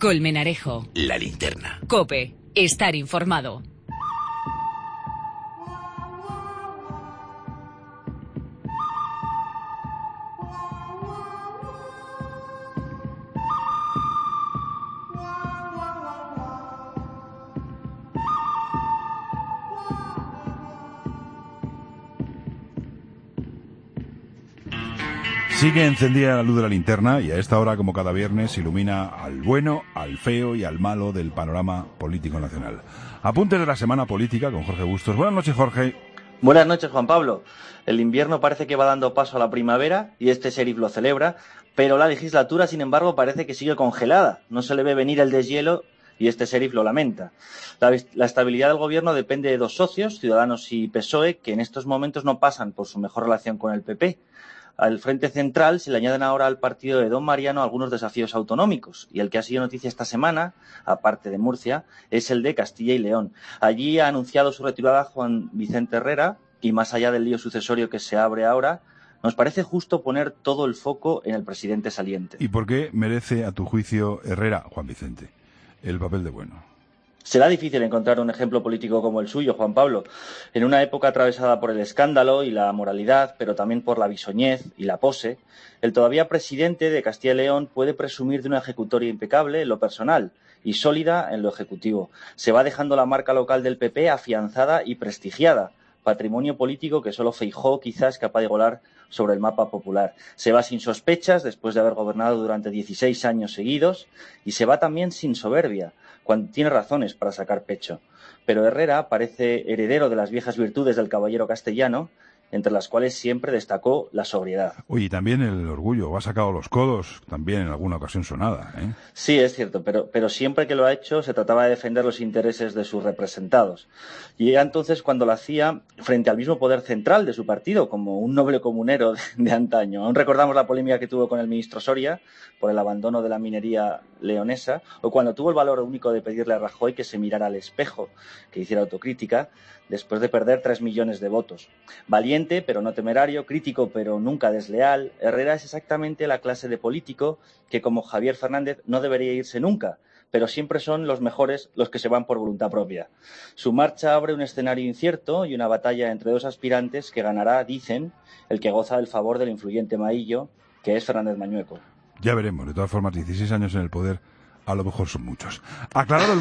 Colmenarejo. La Linterna. COPE. Estar informado. Sigue encendida la luz de la linterna y a esta hora, como cada viernes, ilumina al bueno, al feo y al malo del panorama político nacional. Apuntes de la semana política con Jorge Bustos. Buenas noches, Jorge. Buenas noches, Juan Pablo. El invierno parece que va dando paso a la primavera y este sheriff lo celebra, pero la legislatura, sin embargo, parece que sigue congelada. No se le ve venir el deshielo y este sheriff lo lamenta. La estabilidad del gobierno depende de dos socios, Ciudadanos y PSOE, que en estos momentos no pasan por su mejor relación con el PP. Al Frente Central se le añaden ahora al partido de Don Mariano algunos desafíos autonómicos, y el que ha sido noticia esta semana, aparte de Murcia, es el de Castilla y León. Allí ha anunciado su retirada Juan Vicente Herrera, y más allá del lío sucesorio que se abre ahora, nos parece justo poner todo el foco en el presidente saliente. ¿Y por qué merece, a tu juicio, Herrera, Juan Vicente, el papel de bueno? Será difícil encontrar un ejemplo político como el suyo, Juan Pablo, en una época atravesada por el escándalo y la moralidad, pero también por la bisoñez y la pose. El todavía presidente de Castilla y León puede presumir de una ejecutoria impecable en lo personal y sólida en lo ejecutivo. Se va dejando la marca local del PP afianzada y prestigiada, patrimonio político que solo Feijóo quizás es capaz de igualar sobre el mapa popular. Se va sin sospechas después de haber gobernado durante 16 años seguidos y se va también sin soberbia, cuando tiene razones para sacar pecho. Pero Herrera parece heredero de las viejas virtudes del caballero castellano, entre las cuales siempre destacó la sobriedad. Oye, y también el orgullo, ha sacado los codos, también en alguna ocasión sonada, ¿eh? Sí, es cierto, pero siempre que lo ha hecho se trataba de defender los intereses de sus representados. Y era entonces cuando lo hacía frente al mismo poder central de su partido, como un noble comunero de antaño. Aún recordamos la polémica que tuvo con el ministro Soria por el abandono de la minería leonesa, o cuando tuvo el valor único de pedirle a Rajoy que se mirara al espejo, que hiciera autocrítica, después de perder 3 millones de votos. Valiente, pero no temerario, crítico, pero nunca desleal, Herrera es exactamente la clase de político que, como Javier Fernández, no debería irse nunca, pero siempre son los mejores los que se van por voluntad propia. Su marcha abre un escenario incierto y una batalla entre dos aspirantes que ganará, dicen, el que goza del favor del influyente Maillo, que es Fernández Mañueco. Ya veremos, de todas formas, 16 años en el poder, a lo mejor son muchos. Aclarado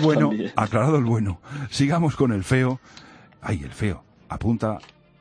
el bueno, sigamos con el feo. Ay, el feo, apunta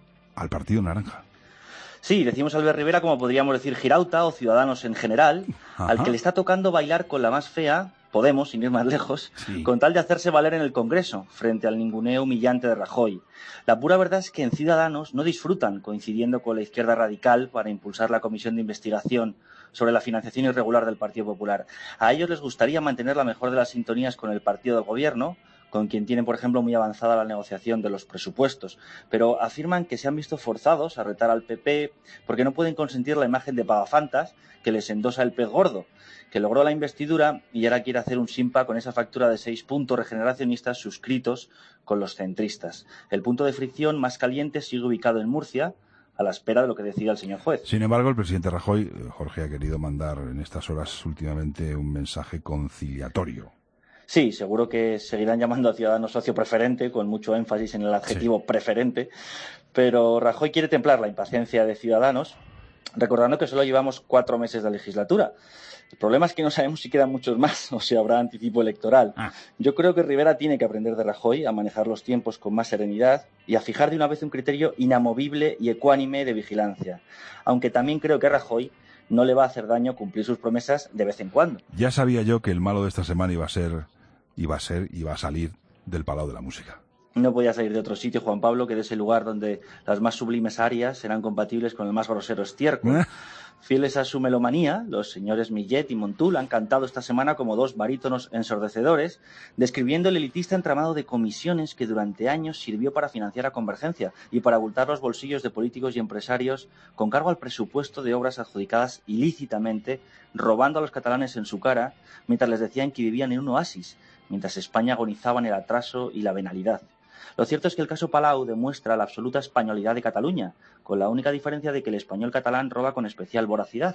al Partido Naranja. Sí, decimos Albert Rivera como podríamos decir Girauta o Ciudadanos en general, Ajá. al que le está tocando bailar con la más fea, Podemos, sin ir más lejos, Sí. con tal de hacerse valer en el Congreso, frente al ninguneo humillante de Rajoy. La pura verdad es que en Ciudadanos no disfrutan coincidiendo con la izquierda radical para impulsar la comisión de investigación sobre la financiación irregular del Partido Popular. A ellos les gustaría mantener la mejor de las sintonías con el partido del gobierno, con quien tienen, por ejemplo, muy avanzada la negociación de los presupuestos, pero afirman que se han visto forzados a retar al PP porque no pueden consentir la imagen de pagafantas que les endosa el pez gordo, que logró la investidura y ahora quiere hacer un simpa con esa factura de 6 puntos regeneracionistas suscritos con los centristas. El punto de fricción más caliente sigue ubicado en Murcia, a la espera de lo que decida el señor juez. Sin embargo, el presidente Rajoy, Jorge, ha querido mandar en estas horas últimamente un mensaje conciliatorio. Sí, seguro que seguirán llamando a Ciudadanos socio preferente, con mucho énfasis en el adjetivo preferente, pero Rajoy quiere templar la impaciencia de Ciudadanos, recordando que solo llevamos 4 meses de legislatura. El problema es que no sabemos si quedan muchos más o si habrá anticipo electoral. Yo creo que Rivera tiene que aprender de Rajoy a manejar los tiempos con más serenidad y a fijar de una vez un criterio inamovible y ecuánime de vigilancia. Aunque también creo que a Rajoy no le va a hacer daño cumplir sus promesas de vez en cuando. Ya sabía yo que el malo de esta semana iba a salir del Palau de la Música. No podía salir de otro sitio, Juan Pablo, que de ese lugar donde las más sublimes arias serán compatibles con el más grosero estiércol. Fieles a su melomanía, los señores Millet y Montul han cantado esta semana como dos barítonos ensordecedores, describiendo el elitista entramado de comisiones que durante años sirvió para financiar a Convergencia y para abultar los bolsillos de políticos y empresarios con cargo al presupuesto de obras adjudicadas ilícitamente, robando a los catalanes en su cara, mientras les decían que vivían en un oasis, mientras España agonizaba en el atraso y la venalidad. Lo cierto es que el caso Palau demuestra la absoluta españolidad de Cataluña, con la única diferencia de que el español catalán roba con especial voracidad.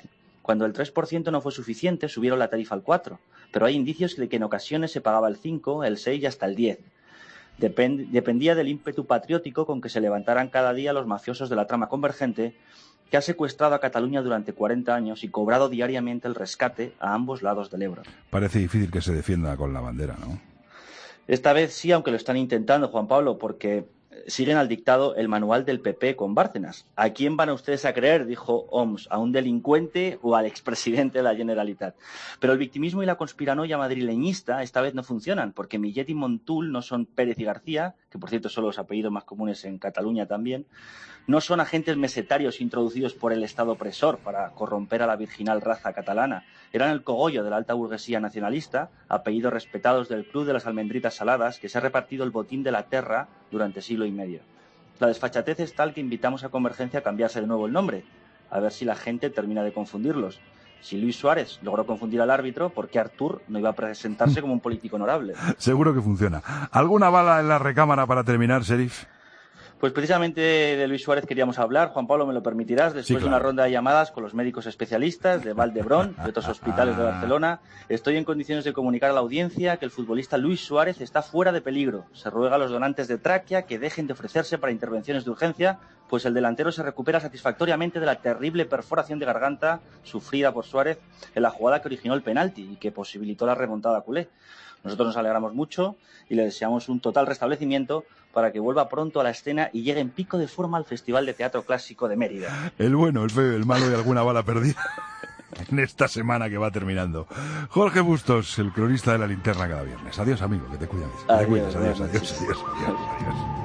Cuando el 3% no fue suficiente, subieron la tarifa al 4%, pero hay indicios de que en ocasiones se pagaba el 5%, el 6% y hasta el 10%. Dependía del ímpetu patriótico con que se levantaran cada día los mafiosos de la trama convergente, que ha secuestrado a Cataluña durante 40 años y cobrado diariamente el rescate a ambos lados del Ebro. Parece difícil que se defienda con la bandera, ¿no? Esta vez sí, aunque lo están intentando, Juan Pablo, porque siguen al dictado el manual del PP con Bárcenas. ¿A quién van ustedes a creer?, dijo Homs, ¿a un delincuente o al expresidente de la Generalitat? Pero el victimismo y la conspiranoia madrileñista esta vez no funcionan, porque Millet y Montul no son Pérez y García, que por cierto son los apellidos más comunes en Cataluña también, no son agentes mesetarios introducidos por el Estado opresor para corromper a la virginal raza catalana. Eran el cogollo de la alta burguesía nacionalista, apellidos respetados del Club de las Almendritas Saladas, que se ha repartido el botín de la terra durante siglo y medio. La desfachatez es tal que invitamos a Convergencia a cambiarse de nuevo el nombre, a ver si la gente termina de confundirlos. Si Luis Suárez logró confundir al árbitro, ¿por qué Artur no iba a presentarse como un político honorable? Seguro que funciona. ¿Alguna bala en la recámara para terminar, Sheriff? Pues precisamente de Luis Suárez queríamos hablar. Juan Pablo, me lo permitirás, después de una ronda de llamadas con los médicos especialistas de Valdebrón, de otros hospitales de Barcelona. Estoy en condiciones de comunicar a la audiencia que el futbolista Luis Suárez está fuera de peligro. Se ruega a los donantes de tráquea que dejen de ofrecerse para intervenciones de urgencia, pues el delantero se recupera satisfactoriamente de la terrible perforación de garganta sufrida por Suárez en la jugada que originó el penalti y que posibilitó la remontada culé. Nosotros nos alegramos mucho y le deseamos un total restablecimiento para que vuelva pronto a la escena y llegue en pico de forma al Festival de Teatro Clásico de Mérida. El bueno, el feo, el malo y alguna bala perdida en esta semana que va terminando. Jorge Bustos, el cronista de La Linterna cada viernes. Adiós, amigo, que te cuidas. Adiós. Adiós.